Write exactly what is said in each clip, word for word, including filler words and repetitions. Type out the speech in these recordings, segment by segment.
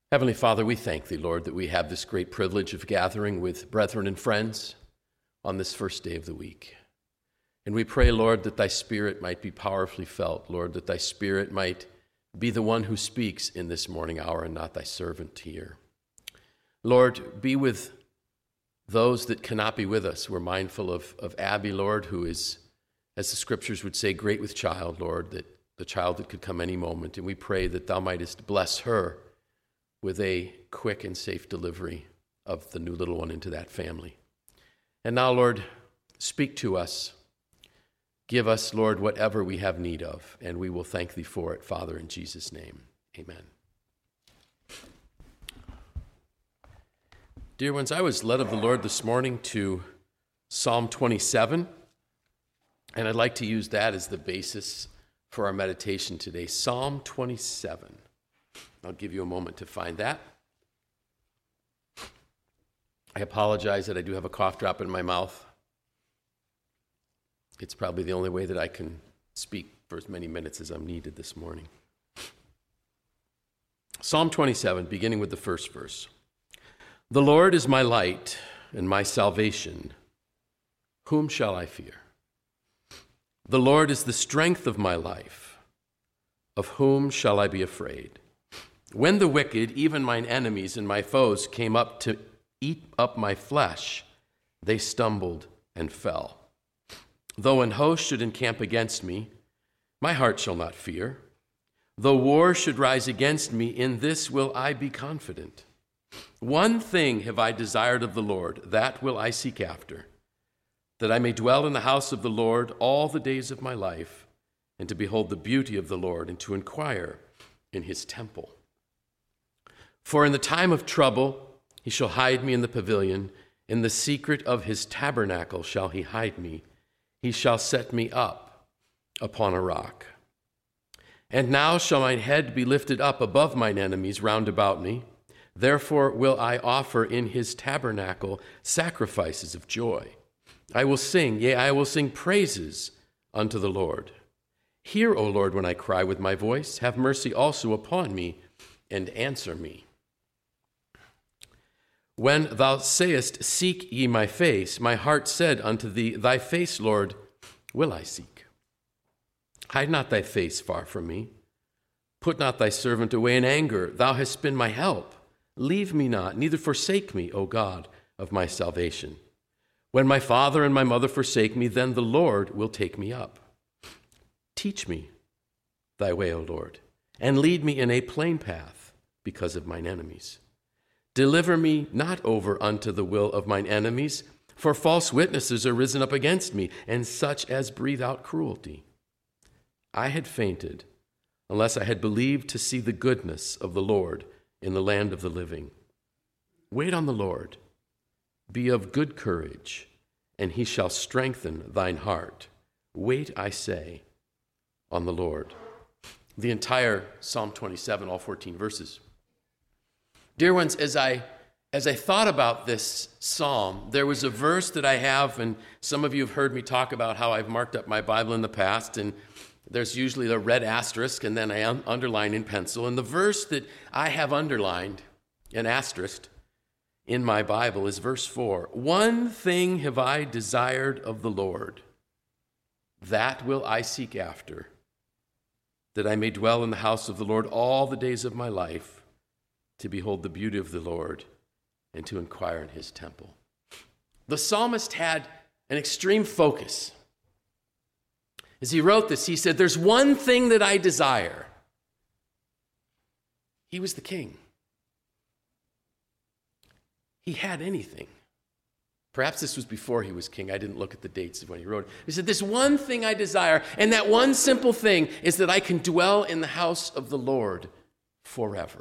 Heavenly Father, we thank thee, Lord, that we have this great privilege of gathering with brethren and friends on this first day of the week. And we pray, Lord, that thy Spirit might be powerfully felt, Lord, that thy Spirit might be the one who speaks in this morning hour and not thy servant here. Lord, be with those that cannot be with us. We're mindful of, of Abby, Lord, who is, as the scriptures would say, great with child, Lord, that the child that could come any moment. And we pray that thou mightest bless her with a quick and safe delivery of the new little one into that family. And now, Lord, speak to us. Give us, Lord, whatever we have need of, and we will thank thee for it, Father, in Jesus' name. Amen. Dear ones, I was led of the Lord this morning to Psalm twenty-seven, and I'd like to use that as the basis for our meditation today. Psalm twenty-seven. I'll give you a moment to find that. I apologize that I do have a cough drop in my mouth. It's probably the only way that I can speak for as many minutes as I'm needed this morning. Psalm twenty-seven, beginning with the first verse. The Lord is my light and my salvation. Whom shall I fear? The Lord is the strength of my life. Of whom shall I be afraid? When the wicked, even mine enemies and my foes, came up to eat up my flesh, they stumbled and fell. Though an host should encamp against me, my heart shall not fear. Though war should rise against me, in this will I be confident. One thing have I desired of the Lord, that will I seek after, that I may dwell in the house of the Lord all the days of my life, and to behold the beauty of the Lord, and to inquire in his temple. For in the time of trouble he shall hide me in the pavilion. In the secret of his tabernacle shall he hide me. He shall set me up upon a rock. And now shall mine head be lifted up above mine enemies round about me. Therefore will I offer in his tabernacle sacrifices of joy. I will sing, yea, I will sing praises unto the Lord. Hear, O Lord, when I cry with my voice. Have mercy also upon me, and answer me. When thou sayest, seek ye my face, my heart said unto thee, thy face, Lord, will I seek. Hide not thy face far from me. Put not thy servant away in anger. Thou hast been my help. Leave me not, neither forsake me, O God of my salvation. When my father and my mother forsake me, then the Lord will take me up. Teach me thy way, O Lord, and lead me in a plain path because of mine enemies. Deliver me not over unto the will of mine enemies, for false witnesses are risen up against me, and such as breathe out cruelty. I had fainted, unless I had believed to see the goodness of the Lord in the land of the living. Wait on the Lord. Be of good courage, and he shall strengthen thine heart. Wait, I say, on the Lord. The entire Psalm twenty-seven, all fourteen verses. Dear ones, as I as I thought about this psalm, there was a verse that I have, and some of you have heard me talk about how I've marked up my Bible in the past, and there's usually a red asterisk, and then I un- underline in pencil. And the verse that I have underlined and asterisked in my Bible is verse four. One thing have I desired of the Lord, that will I seek after, that I may dwell in the house of the Lord all the days of my life, to behold the beauty of the Lord and to inquire in his temple. The psalmist had an extreme focus. As he wrote this, he said, there's one thing that I desire. He was the king. He had anything. Perhaps this was before he was king. I didn't look at the dates of when he wrote it. He said, there's one thing I desire, and that one simple thing is that I can dwell in the house of the Lord forever.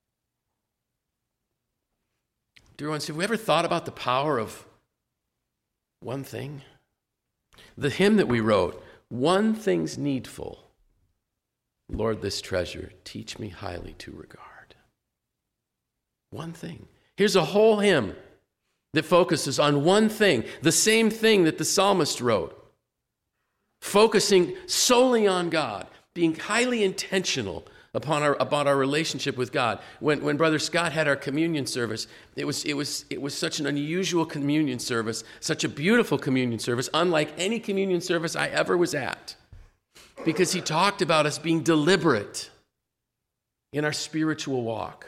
Dear ones, have we ever thought about the power of one thing? The hymn that we wrote, one thing's needful, Lord, this treasure, teach me highly to regard. One thing. Here's a whole hymn that focuses on one thing, the same thing that the psalmist wrote, focusing solely on God, being highly intentional upon our about our relationship with God. When when Brother Scott had our communion service, it was it was it was such an unusual communion service, such a beautiful communion service, unlike any communion service I ever was at, because he talked about us being deliberate in our spiritual walk,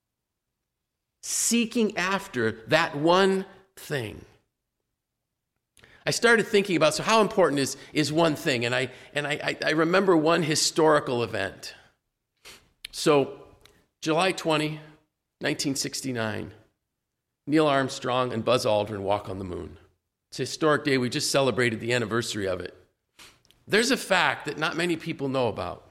seeking after that one thing. I started thinking about, so how important is, is one thing? And I and I, I remember one historical event. So July twentieth, nineteen sixty-nine, Neil Armstrong and Buzz Aldrin walk on the moon. It's a historic day. We just celebrated the anniversary of it. There's a fact that not many people know about.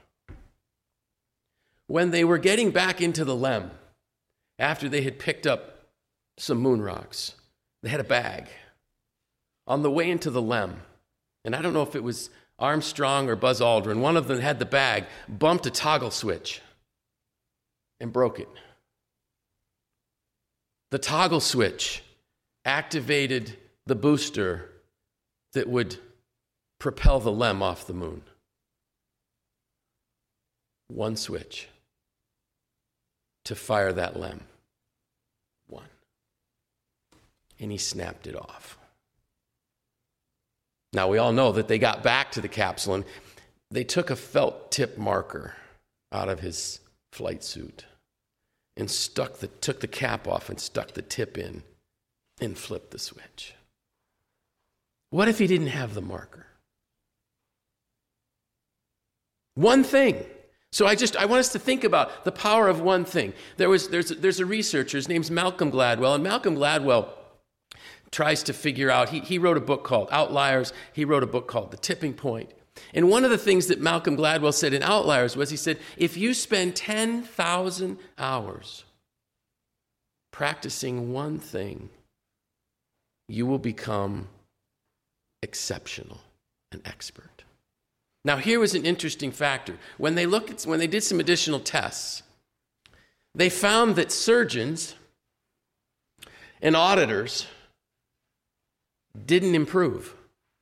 When they were getting back into the LEM, after they had picked up some moon rocks, they had a bag. On the way into the LEM, and I don't know if it was Armstrong or Buzz Aldrin, one of them had the bag, bumped a toggle switch and broke it. The toggle switch activated the booster that would propel the LEM off the moon. One switch to fire that LEM. One. And he snapped it off. Now, we all know that they got back to the capsule and they took a felt tip marker out of his flight suit and stuck the, took the cap off and stuck the tip in and flipped the switch. What if he didn't have the marker? One thing. So I just, I want us to think about the power of one thing. There was, there's, there's a researcher, his name's Malcolm Gladwell, and Malcolm Gladwell tries to figure out, he, he wrote a book called Outliers, he wrote a book called The Tipping Point. And one of the things that Malcolm Gladwell said in Outliers was, he said, if you spend ten thousand hours practicing one thing, you will become exceptional, an expert. Now, here was an interesting factor. When they looked at, when they did some additional tests, they found that surgeons and auditors didn't improve.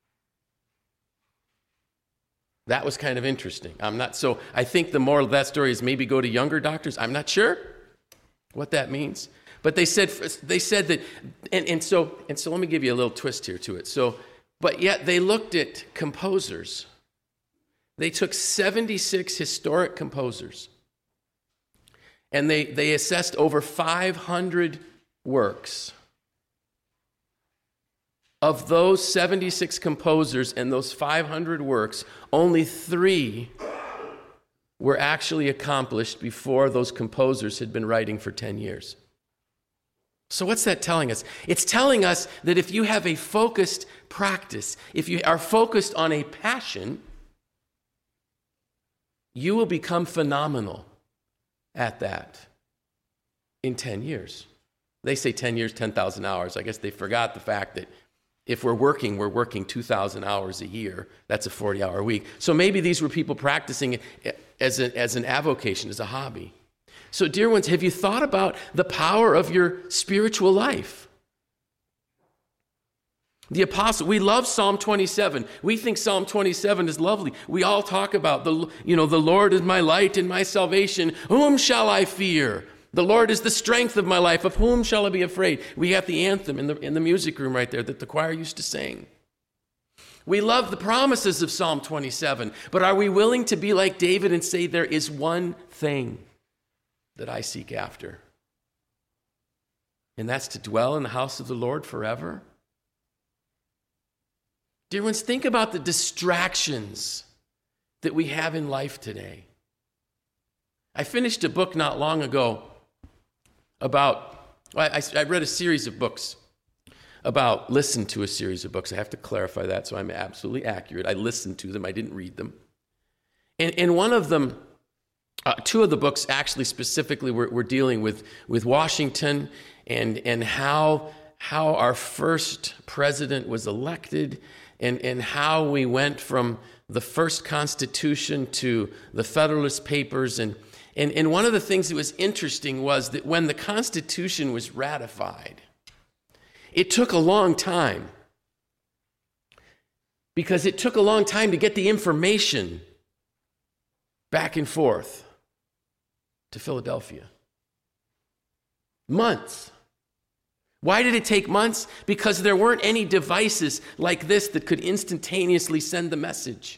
That was kind of interesting. I'm not so I think the moral of that story is maybe go to younger doctors. I'm not sure what that means. But they said they said that and, and so and so let me give you a little twist here to it. So but yet they looked at composers. They took seventy-six historic composers and they, they assessed over five hundred works. Of those seventy-six composers and those five hundred works, only three were actually accomplished before those composers had been writing for ten years. So what's that telling us? It's telling us that if you have a focused practice, if you are focused on a passion, you will become phenomenal at that in ten years. They say ten years, ten thousand hours. I guess they forgot the fact that if we're working, we're working two thousand hours a year. That's a forty-hour week. So maybe these were people practicing as, a, as an avocation, as a hobby. So, dear ones, have you thought about the power of your spiritual life? The apostle, we love Psalm twenty-seven. We think Psalm twenty-seven is lovely. We all talk about, the, you know, the Lord is my light and my salvation. Whom shall I fear? The Lord is the strength of my life. Of whom shall I be afraid? We have the anthem in the, in the music room right there that the choir used to sing. We love the promises of Psalm twenty-seven, but are we willing to be like David and say there is one thing that I seek after? And that's to dwell in the house of the Lord forever? Dear ones, think about the distractions that we have in life today. I finished a book not long ago about, I, I read a series of books about, listened to a series of books. I have to clarify that so I'm absolutely accurate. I listened to them, I didn't read them. And, and one of them, uh, two of the books actually specifically were, were dealing with, with Washington and, and how, how our first president was elected and, and how we went from the first Constitution to the Federalist Papers. And And, and one of the things that was interesting was that when the Constitution was ratified, it took a long time because it took a long time to get the information back and forth. to Philadelphia. Months. Why did it take months? Because there weren't any devices like this that could instantaneously send the message.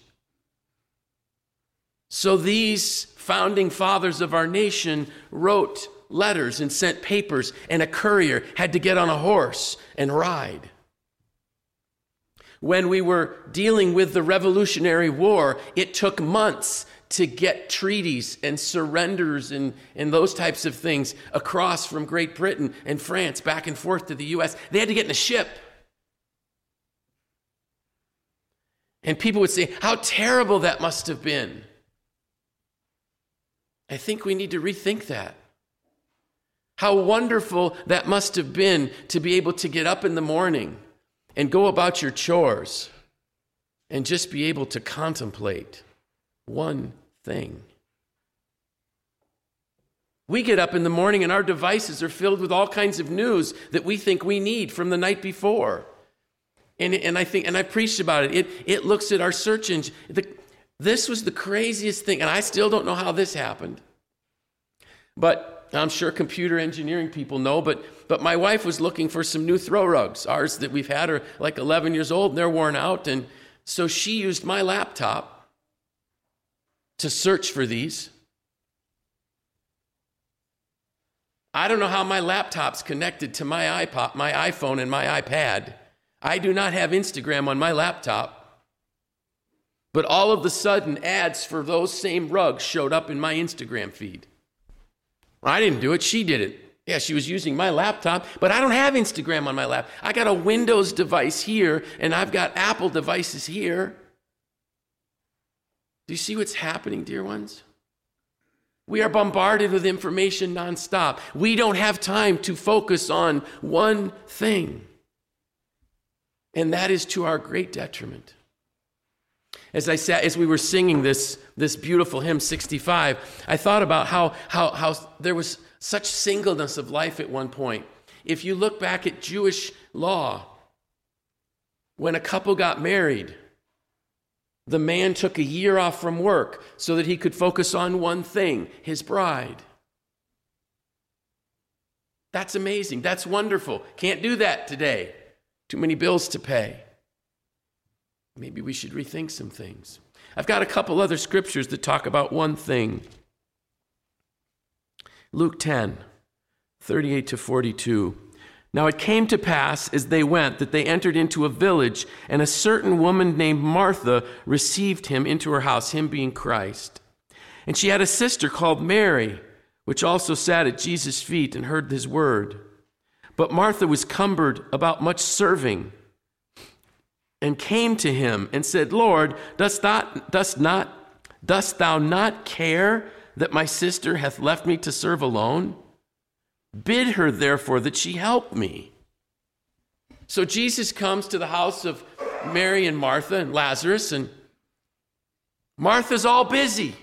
So these founding fathers of our nation wrote letters and sent papers, and a courier had to get on a horse and ride. When we were dealing with the Revolutionary War, it took months to get treaties and surrenders and, and those types of things across from Great Britain and France back and forth to the U S. They had to get in a ship. And people would say, how terrible that must have been. I think we need to rethink that. How wonderful that must have been to be able to get up in the morning and go about your chores and just be able to contemplate one thing. We get up in the morning and our devices are filled with all kinds of news that we think we need from the night before. And, and I think, and I preached about it. It, it looks at our search engine. The, this was the craziest thing, and I still don't know how this happened. But I'm sure computer engineering people know, but, but my wife was looking for some new throw rugs. Ours that we've had are like eleven years old, and they're worn out. And so she used my laptop to search for these. I don't know how my laptop's connected to my iPod, my iPhone and my iPad. I do not have Instagram on my laptop. But all of a sudden, ads for those same rugs showed up in my Instagram feed. I didn't do it, she did it. Yeah, she was using my laptop, but I don't have Instagram on my lap. I got a Windows device here, and I've got Apple devices here. Do you see what's happening, dear ones? We are bombarded with information nonstop. We don't have time to focus on one thing. And that is to our great detriment. As I sat, as we were singing this, this beautiful hymn, sixty-five, I thought about how, how, how there was such singleness of life at one point. If you look back at Jewish law, when a couple got married, the man took a year off from work so that he could focus on one thing, his bride. That's amazing. That's wonderful. Can't do that today. Too many bills to pay. Maybe we should rethink some things. I've got a couple other scriptures that talk about one thing. Luke ten, thirty-eight to forty-two. Now it came to pass as they went that they entered into a village, and a certain woman named Martha received him into her house, him being Christ. And she had a sister called Mary, which also sat at Jesus' feet and heard his word. But Martha was cumbered about much serving, and came to him and said, Lord, dost thou, dost not, dost thou not care that my sister hath left me to serve alone? Bid her, therefore, that she help me. So Jesus comes to the house of Mary and Martha and Lazarus, and Martha's all busy.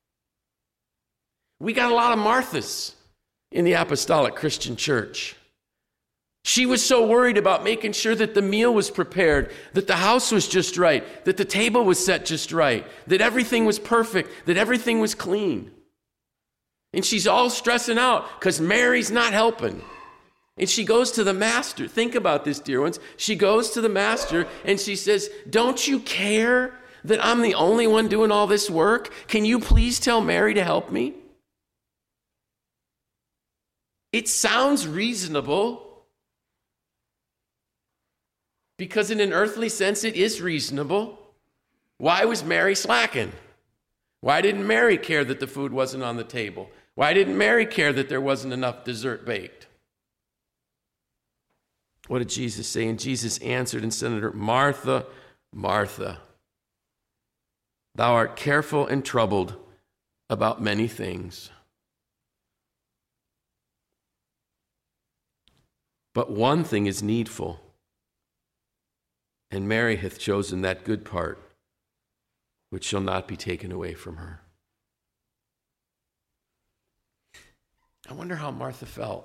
We got a lot of Marthas in the Apostolic Christian Church. She was so worried about making sure that the meal was prepared, that the house was just right, that the table was set just right, that everything was perfect, that everything was clean. And she's all stressing out because Mary's not helping. And she goes to the master. Think about this, dear ones. She goes to the master and she says, don't you care that I'm the only one doing all this work? Can you please tell Mary to help me? It sounds reasonable. Because in an earthly sense, it is reasonable. Why was Mary slacking? Why didn't Mary care that the food wasn't on the table? Why didn't Mary care that there wasn't enough dessert baked? What did Jesus say? And Jesus answered and said unto her, Martha, Martha, thou art careful and troubled about many things. But one thing is needful. And Mary hath chosen that good part, which shall not be taken away from her. I wonder how Martha felt.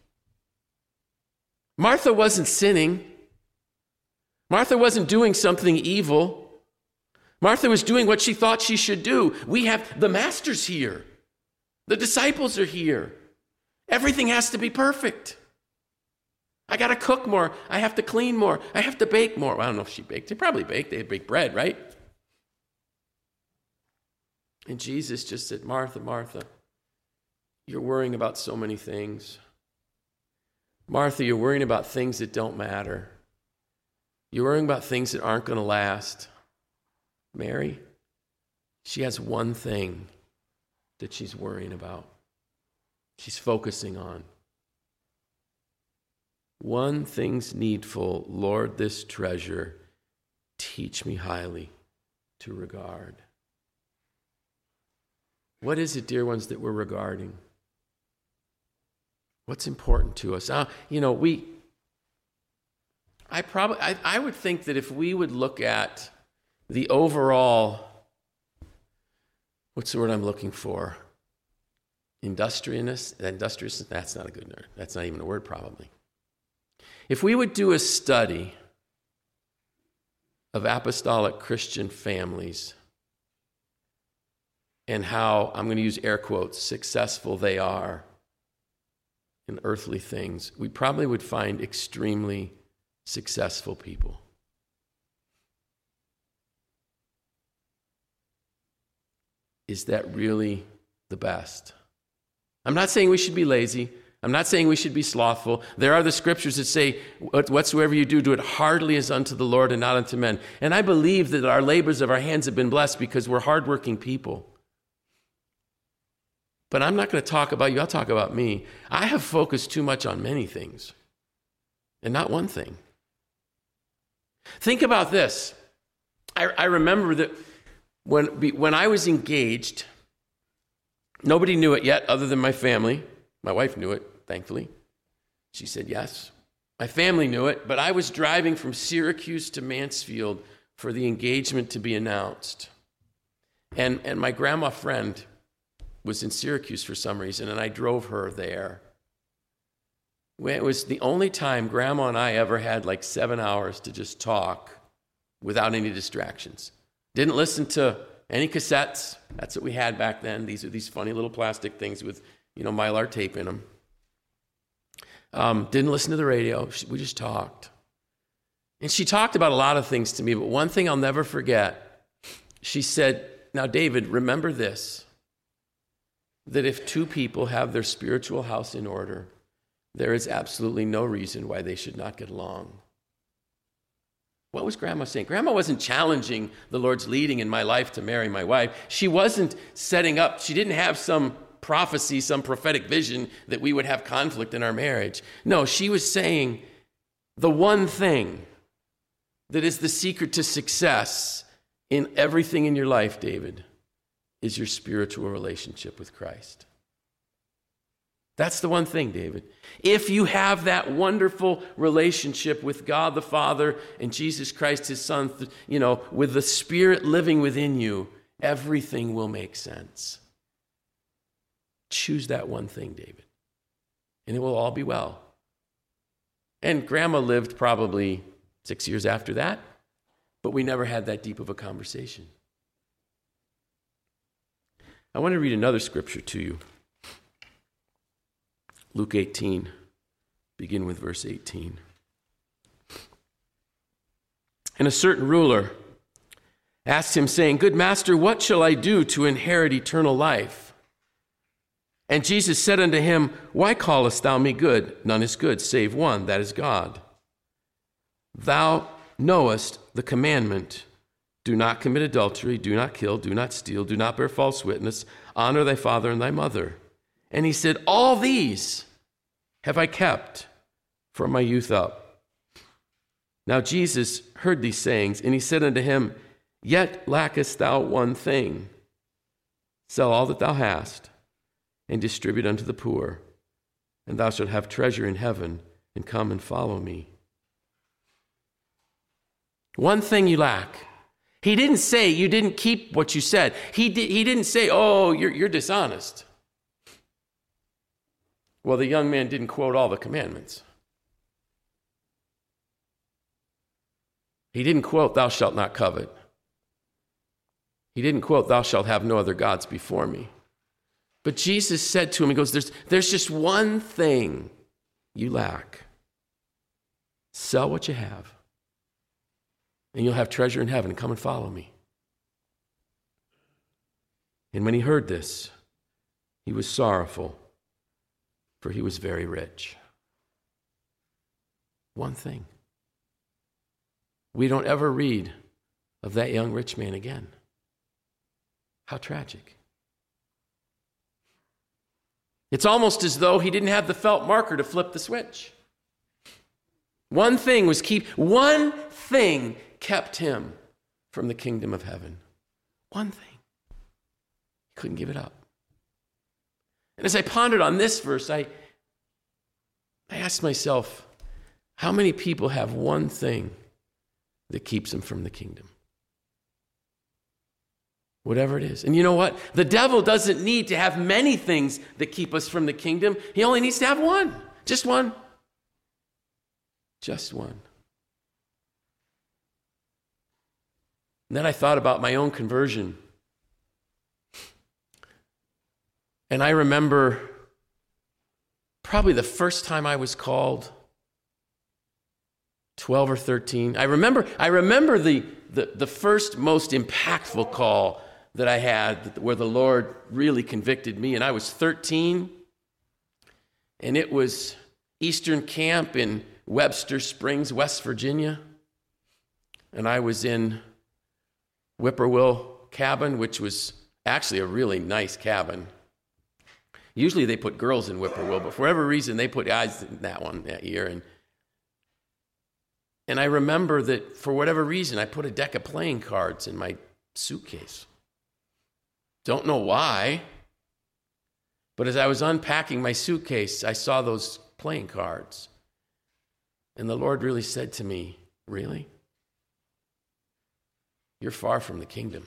Martha wasn't sinning. Martha wasn't doing something evil. Martha was doing what she thought she should do. We have the master's here. The disciples are here. Everything has to be perfect. I got to cook more. I have to clean more. I have to bake more. Well, I don't know if she baked. They probably baked. They bake bread, right? And Jesus just said, Martha, Martha, you're worrying about so many things. Martha, you're worrying about things that don't matter. You're worrying about things that aren't going to last. Mary, she has one thing that she's worrying about. She's focusing on. One thing's needful, Lord, this treasure, teach me highly to regard. What is it, dear ones, that we're regarding? What's important to us? Uh, you know, we, I probably, I, I would think that if we would look at the overall, what's the word I'm looking for? Industriousness, industriousness, that's not a good word. That's not even a word, probably. If we would do a study of apostolic Christian families and how, I'm going to use air quotes, successful they are in earthly things, we probably would find extremely successful people. Is that really the best? I'm not saying we should be lazy. I'm not saying we should be slothful. There are the scriptures that say, whatsoever you do, do it heartily as unto the Lord and not unto men. And I believe that our labors of our hands have been blessed because we're hardworking people. But I'm not going to talk about you. I'll talk about me. I have focused too much on many things and not one thing. Think about this. I, I remember that when, when I was engaged, nobody knew it yet other than my family. My wife knew it, thankfully. She said yes. My family knew it, but I was driving from Syracuse to Mansfield for the engagement to be announced. And, and my grandma friend was in Syracuse for some reason, and I drove her there. It was the only time Grandma and I ever had like seven hours to just talk without any distractions. Didn't listen to any cassettes. That's what we had back then. These are these funny little plastic things with, you know, Mylar tape in them. Um, didn't listen to the radio. We just talked. And she talked about a lot of things to me, but one thing I'll never forget, she said, now, David, remember this, that if two people have their spiritual house in order, there is absolutely no reason why they should not get along. What was Grandma saying? Grandma wasn't challenging the Lord's leading in my life to marry my wife. She wasn't setting up, she didn't have some prophecy, some prophetic vision that we would have conflict in our marriage. No, she was saying the one thing that is the secret to success in everything in your life, David, is your spiritual relationship with Christ. That's the one thing, David. If you have that wonderful relationship with God the Father and Jesus Christ, his Son, you know, with the Spirit living within you, everything will make sense. Choose that one thing, David, and it will all be well. And Grandma lived probably six years after that, but we never had that deep of a conversation. I want to read another scripture to you. Luke eighteen, begin with verse eighteen. And a certain ruler asked him, saying, Good master, what shall I do to inherit eternal life? And Jesus said unto him, Why callest thou me good? None is good, save one, that is God. Thou knowest the commandment, do not commit adultery, do not kill, do not steal, do not bear false witness, honor thy father and thy mother. And he said, All these have I kept from my youth up. Now Jesus heard these sayings, and he said unto him, Yet lackest thou one thing. Sell all that thou hast, and distribute unto the poor, and thou shalt have treasure in heaven, and come and follow me. One thing you lack. He didn't say you didn't keep what you said. He, di- he didn't say, oh, you're, you're dishonest. Well, the young man didn't quote all the commandments. He didn't quote, thou shalt not covet. He didn't quote, thou shalt have no other gods before me. But Jesus said to him, he goes, there's, there's just one thing you lack. Sell what you have, and you'll have treasure in heaven. Come and follow me. And when he heard this, he was sorrowful, for he was very rich. One thing. We don't ever read of that young rich man again. How tragic. It's almost as though he didn't have the felt marker to flip the switch. One thing was keep, one thing kept him from the kingdom of heaven. One thing. He couldn't give it up. And as I pondered on this verse, I, I asked myself, how many people have one thing that keeps them from the kingdom? Whatever it is. And you know what? The devil doesn't need to have many things that keep us from the kingdom. He only needs to have one. Just one. Just one. And then I thought about my own conversion. And I remember probably the first time I was called, twelve or thirteen. I remember I remember the, the, the first most impactful call that I had where the Lord really convicted me. And I was thirteen. And it was Eastern Camp in Webster Springs, West Virginia. And I was in Whippoorwill Cabin, which was actually a really nice cabin. Usually they put girls in Whippoorwill, but for whatever reason, they put guys in that one that year. And, and I remember that for whatever reason, I put a deck of playing cards in my suitcase. Don't know why, but as I was unpacking my suitcase, I saw those playing cards. And the Lord really said to me, really? You're far from the kingdom.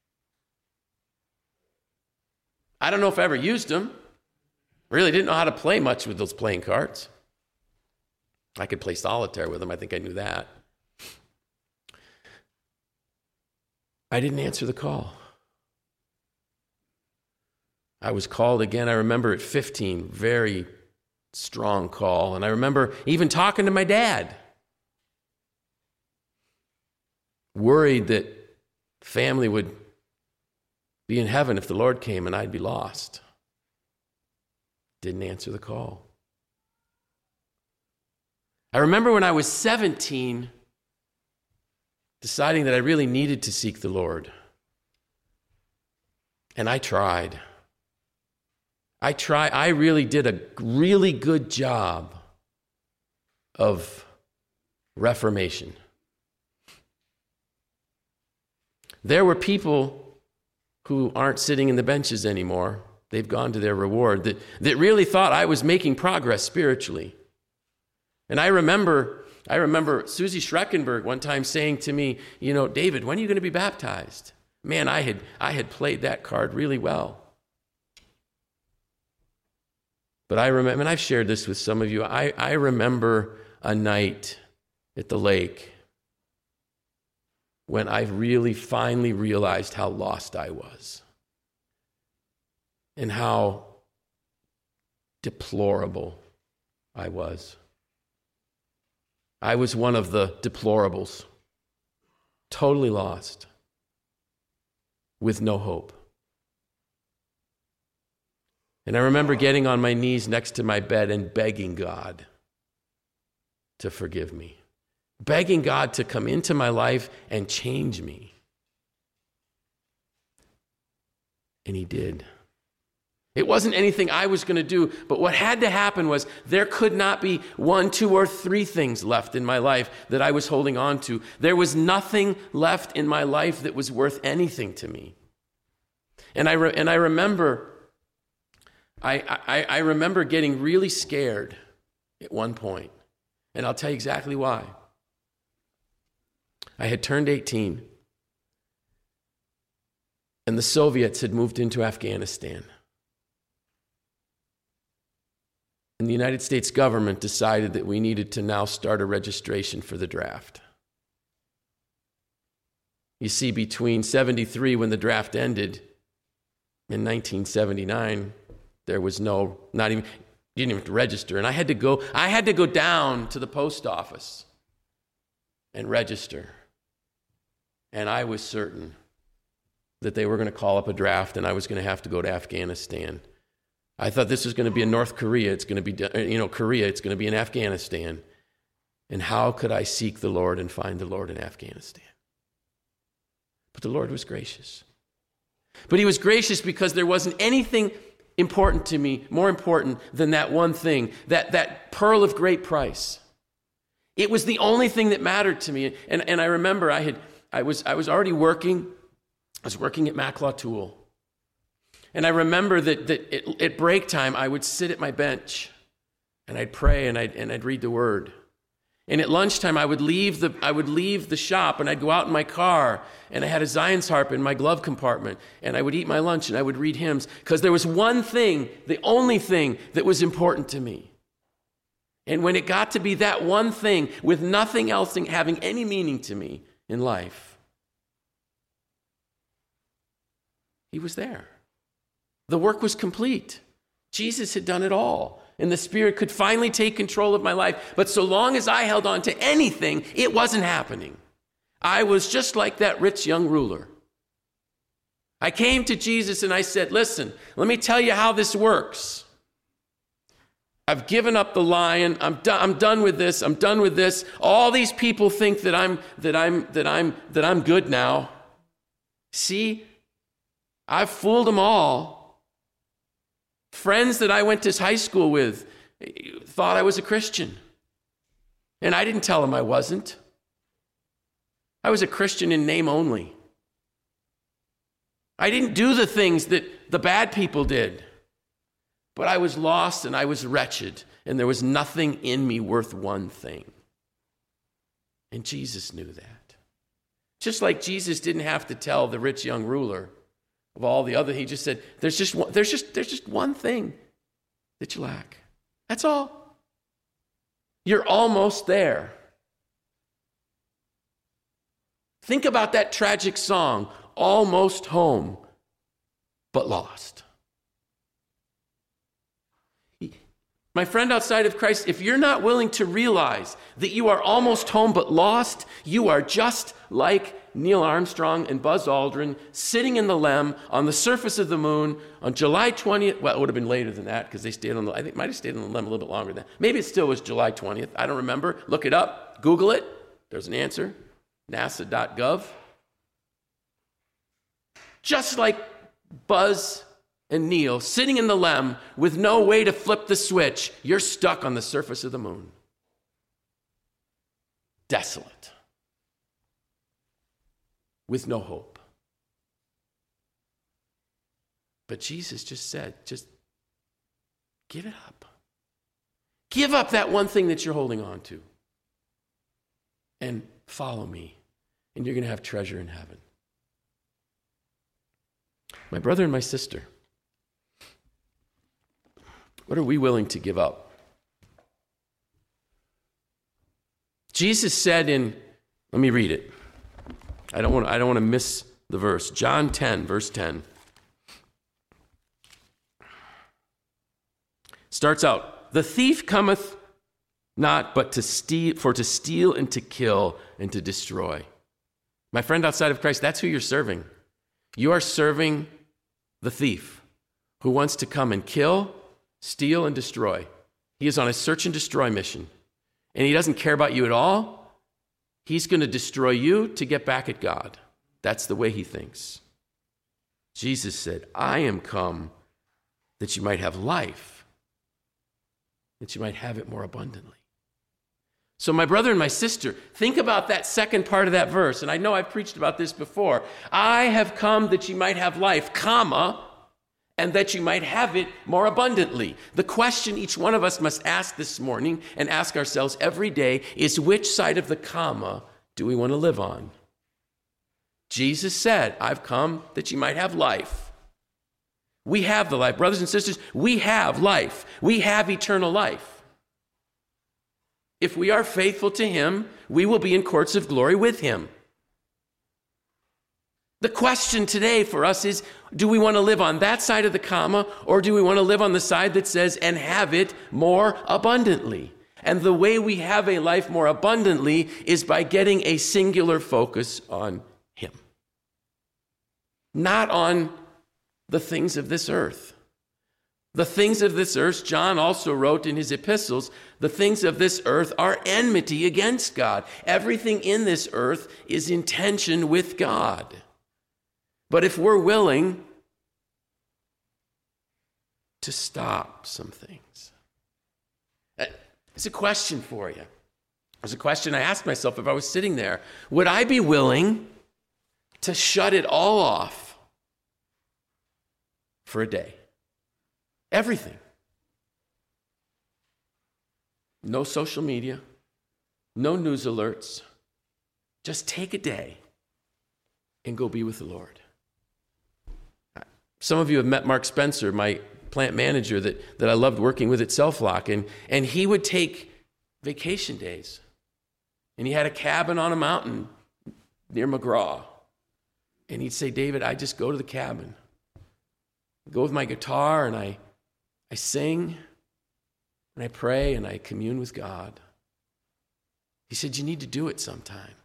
I don't know if I ever used them. I really didn't know how to play much with those playing cards. I could play solitaire with them. I think I knew that. I didn't answer the call. I was called again. I remember at fifteen, very strong call. And I remember even talking to my dad, worried that family would be in heaven if the Lord came and I'd be lost. Didn't answer the call. I remember when I was seventeen, deciding that I really needed to seek the Lord. And I tried. I tried. I really did a really good job of reformation. There were people who aren't sitting in the benches anymore. They've gone to their reward, that, that really thought I was making progress spiritually. And I remember, I remember Susie Schreckenberg one time saying to me, you know, David, when are you going to be baptized? Man, I had I had played that card really well. But I remember, and I've shared this with some of you, I, I remember a night at the lake when I really finally realized how lost I was and how deplorable I was. I was one of the deplorables, totally lost, with no hope. And I remember getting on my knees next to my bed and begging God to forgive me, begging God to come into my life and change me. And he did. It wasn't anything I was going to do, but what had to happen was there could not be one, two, or three things left in my life that I was holding on to. There was nothing left in my life that was worth anything to me. And I re- and I remember, I, I I remember getting really scared at one point, and I'll tell you exactly why. I had turned eighteen, and the Soviets had moved into Afghanistan. And the United States government decided that we needed to now start a registration for the draft. You see, between seventy-three, when the draft ended, in nineteen seventy-nine, There was no, not even, you didn't even have to register. And I had to go, I had to go down to the post office and register. And I was certain that they were going to call up a draft and I was going to have to go to Afghanistan. I thought this was going to be in North Korea. It's going to be, you know, Korea. It's going to be in Afghanistan. And how could I seek the Lord and find the Lord in Afghanistan? But the Lord was gracious. But he was gracious because there wasn't anything important to me, more important than that one thing, that, that pearl of great price. It was the only thing that mattered to me. And, and I remember I had I was I was already working. I was working at Maclaw Tool. And I remember that, that at, at break time, I would sit at my bench and I'd pray and I'd, and I'd read the word. And at lunchtime, I would leave the I would leave the shop and I'd go out in my car and I had a Zion's harp in my glove compartment and I would eat my lunch and I would read hymns because there was one thing, the only thing that was important to me. And when it got to be that one thing with nothing else having any meaning to me in life, he was there. The work was complete. Jesus had done it all. And the Spirit could finally take control of my life. But so long as I held on to anything, it wasn't happening. I was just like that rich young ruler. I came to Jesus and I said, listen, let me tell you how this works. I've given up the lion. I'm done. I'm done with this. I'm done with this. All these people think that I'm that I'm that I'm that I'm good now. See, I've fooled them all. Friends that I went to high school with thought I was a Christian. And I didn't tell them I wasn't. I was a Christian in name only. I didn't do the things that the bad people did. But I was lost and I was wretched. And there was nothing in me worth one thing. And Jesus knew that. Just like Jesus didn't have to tell the rich young ruler of all the other, he just said, there's just one, there's just there's just one thing that you lack. That's all. You're almost there. Think about that tragic song, Almost Home, but Lost. My friend outside of Christ, if you're not willing to realize that you are almost home but lost, you are just like Neil Armstrong and Buzz Aldrin sitting in the LEM on the surface of the moon on July twentieth. Well, it would have been later than that because they stayed on the, I think might have stayed on the LEM a little bit longer than that. Maybe it still was July twentieth. I don't remember. Look it up. Google it. There's an answer. NASA dot gov. Just like Buzz and Neil sitting in the LEM with no way to flip the switch, you're stuck on the surface of the moon. Desolate. With no hope. But Jesus just said, just give it up. Give up that one thing that you're holding on to. And follow me. And you're going to have treasure in heaven. My brother and my sister, what are we willing to give up? Jesus said in, let me read it. I don't want to, I don't want to miss the verse. John ten, verse ten. Starts out, the thief cometh not but to steal, for to steal and to kill and to destroy. My friend outside of Christ, that's who you're serving. You are serving the thief who wants to come and kill, steal, and destroy. He is on a search and destroy mission. And he doesn't care about you at all. He's going to destroy you to get back at God. That's the way he thinks. Jesus said, I am come that you might have life, that you might have it more abundantly. So my brother and my sister, think about that second part of that verse. And I know I've preached about this before. I have come that you might have life, comma, and that you might have it more abundantly. The question each one of us must ask this morning and ask ourselves every day is, which side of the comma do we want to live on? Jesus said, I've come that you might have life. We have the life. Brothers and sisters, we have life. We have eternal life. If we are faithful to him, we will be in courts of glory with him. The question today for us is, do we want to live on that side of the comma, or do we want to live on the side that says, and have it more abundantly? And the way we have a life more abundantly is by getting a singular focus on him. Not on the things of this earth. The things of this earth, John also wrote in his epistles, the things of this earth are enmity against God. Everything in this earth is in tension with God. But if we're willing to stop some things, it's a question for you. It's a question I asked myself if I was sitting there. Would I be willing to shut it all off for a day? Everything. No social media, no news alerts. Just take a day and go be with the Lord. Some of you have met Mark Spencer, my plant manager that, that I loved working with at SelfLock, and, and he would take vacation days. And he had a cabin on a mountain near McGraw. And he'd say, David, I just go to the cabin, go with my guitar, and I I sing, and I pray, and I commune with God. He said, you need to do it sometime.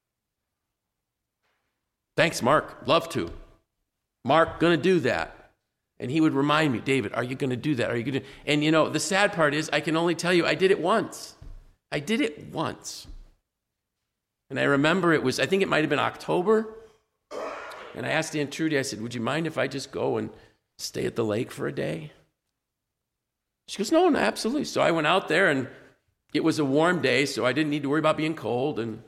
Thanks, Mark. Love to. Mark, going to do that. And he would remind me, David, are you going to do that? Are you going to? And you know, the sad part is I can only tell you I did it once. I did it once. And I remember it was, I think it might have been October. And I asked Aunt Trudy, I said, would you mind if I just go and stay at the lake for a day? She goes, no, no, absolutely. So I went out there, and it was a warm day, so I didn't need to worry about being cold. And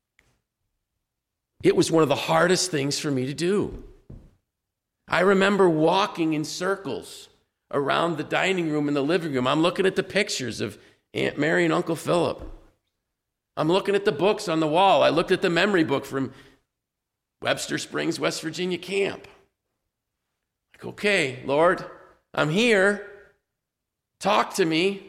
it was one of the hardest things for me to do. I remember walking in circles around the dining room and the living room. I'm looking at the pictures of Aunt Mary and Uncle Philip. I'm looking at the books on the wall. I looked at the memory book from Webster Springs, West Virginia camp. Like, okay, Lord, I'm here. Talk to me.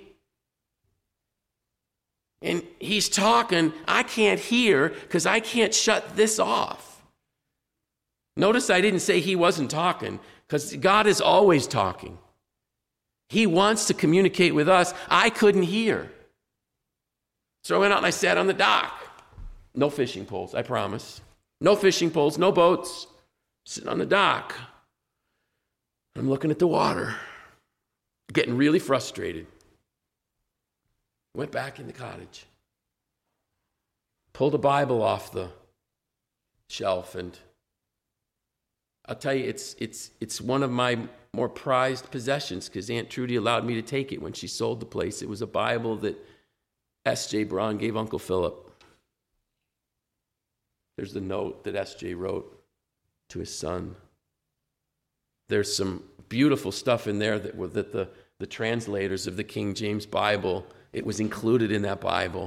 And he's talking. I can't hear because I can't shut this off. Notice I didn't say he wasn't talking, because God is always talking. He wants to communicate with us. I couldn't hear. So I went out and I sat on the dock. No fishing poles, I promise. No fishing poles, no boats. Sitting on the dock. I'm looking at the water. Getting really frustrated. Went back in the cottage. Pulled a Bible off the shelf, and I'll tell you, it's it's it's one of my more prized possessions, because Aunt Trudy allowed me to take it when she sold the place. It was a Bible that S J Braun gave Uncle Philip. There's the note that S J wrote to his son. There's some beautiful stuff in there that were that the, the translators of the King James Bible, it was included in that Bible.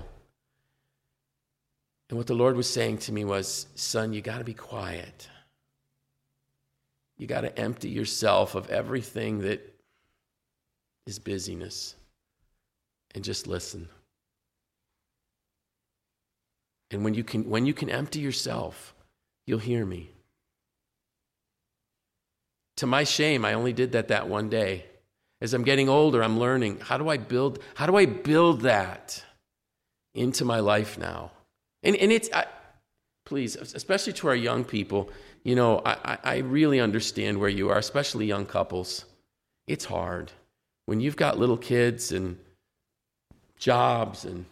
And what the Lord was saying to me was, son, you got to be quiet. You got to empty yourself of everything that is busyness and just listen. And when you can, when you can empty yourself, you'll hear me. To my shame, I only did that that one day. As I'm getting older, I'm learning, how do I build, how do I build that into my life now? And and it's, I, please, especially to our young people, you know, I, I really understand where you are, especially young couples. It's hard. When you've got little kids and jobs and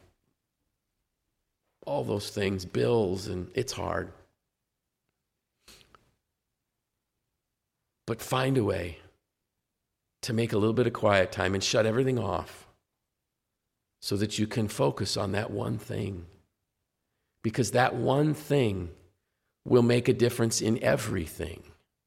all those things, bills, and it's hard. But find a way to make a little bit of quiet time and shut everything off so that you can focus on that one thing. Because that one thing will make a difference in everything.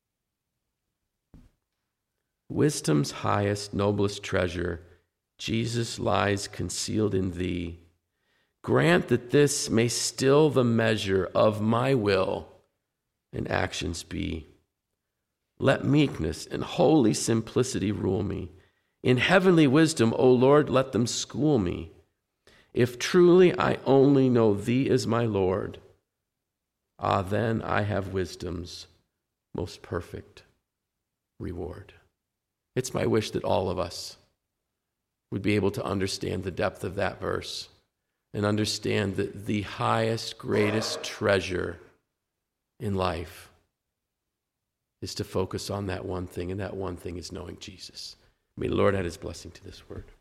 Wisdom's highest, noblest treasure, Jesus lies concealed in thee. Grant that this may still the measure of my will and actions be. Let meekness and holy simplicity rule me. In heavenly wisdom, O Lord, let them school me. If truly I only know thee as my Lord, ah, then I have wisdom's most perfect reward. It's my wish that all of us would be able to understand the depth of that verse and understand that the highest, greatest treasure in life is to focus on that one thing, and that one thing is knowing Jesus. May the Lord add his blessing to this word.